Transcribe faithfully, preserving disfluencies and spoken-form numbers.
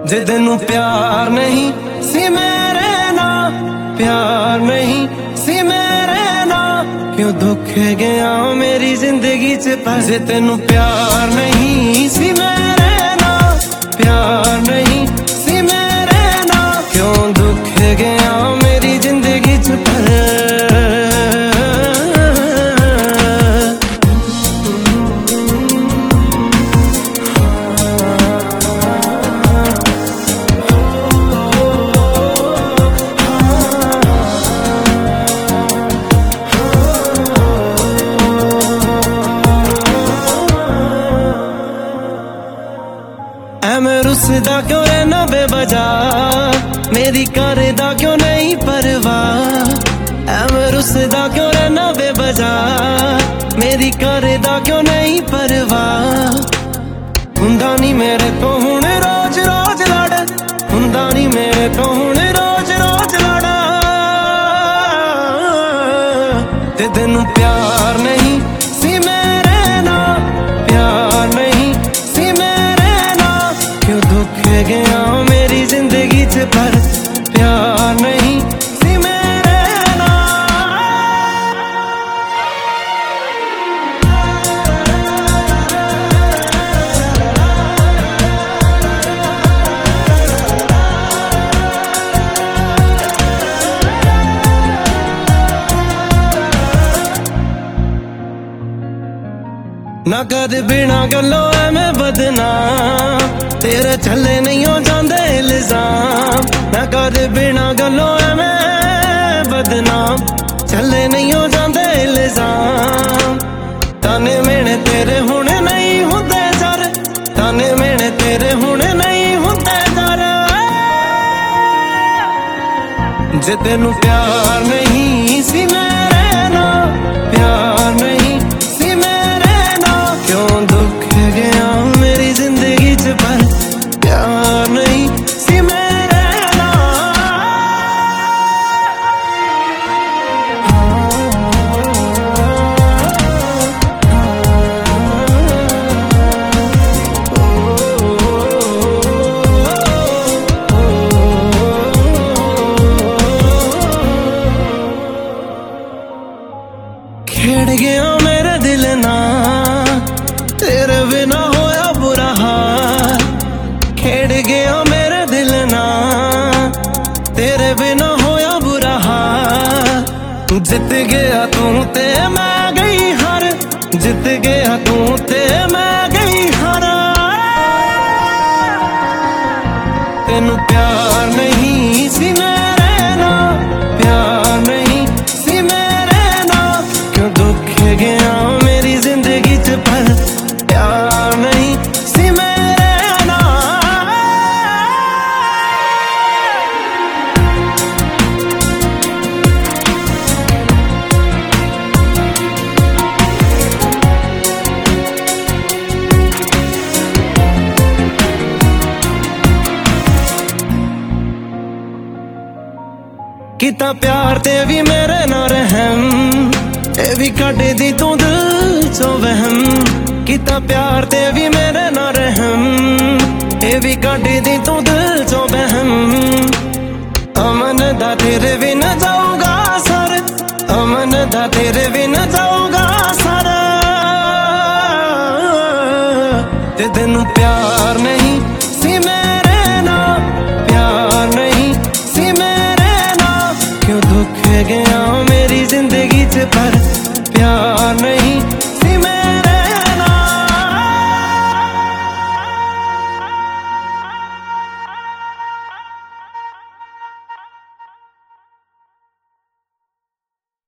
जे तेनू प्यार नहीं सी मेरे ना, प्यार नहीं सी मेरे ना, क्यों दुख गया मेरी जिंदगी च पर। जे तेनू प्यार नहीं सी मेरे ना, प्यार नहीं सी मेरे ना, क्यों दुख गया मेरी जिंदगी च पर। मैं रुसदा क्यों रहना बेवजह, मेरी करदा क्यों नहीं परवाह। मैं रुसदा क्यों रहना बेवजह, मेरी करदा क्यों नहीं परवाह। हुंदा नहीं मेरे तो हुण रोज रोज लड़, हुंदा नहीं मेरे तो हुण रोज रोज लड़ा। ते तेनू प्यार नहीं सी मेरे ना, प्यार नहीं सी मेरे ना, क्यों दुख गया मेरी जिंदगी च पर। प्यार नहीं सी मेरे ना। ना कर बिना गल्लों मैं बदना, तेरे चले नहीं हो जाते इल्जाम। ना कर बिना गल्लों मैं बदनाम, चले नहीं हो जाते इल्जाम। ताने मेने तेरे हुणे नहीं होंदे जर, ताने मेने तेरे हुणे नहीं होंदे जर। जे तेनू प्यार नहीं सी मेरे ना, प्यार नहीं सी मेरे ना, क्यों दुख गया मेरी जिंदगी च पर। प्यार नहीं सी मेरे ना। खेड़ गया मेरा दिल ना, तेरे बिना होया बुरा हाल। खेड़ गया मेरा दिल ना, तेरे बिना होया बुरा हाल। जित गया तू ते मैं गई हार, जित गया तू ते मैं गई हार। तेनू प्यार नहीं सी मेरे ना, प्यार नहीं सी मेरे ना, क्यों दुख गया मेरी जिंदगी च पर। प्यार नहीं सी मेरे ना। किता प्यार ते भी मेरे ना रहम, ए भी कट दी तू दिल चो वहम। किता प्यार ते भी मेरे ना रहम, ए भी कट दी तू दिल चो वहम। अमन दा तेरे बिन जाऊगा सर, अमन दा तेरे बिन जाऊगा सर। ते तेनू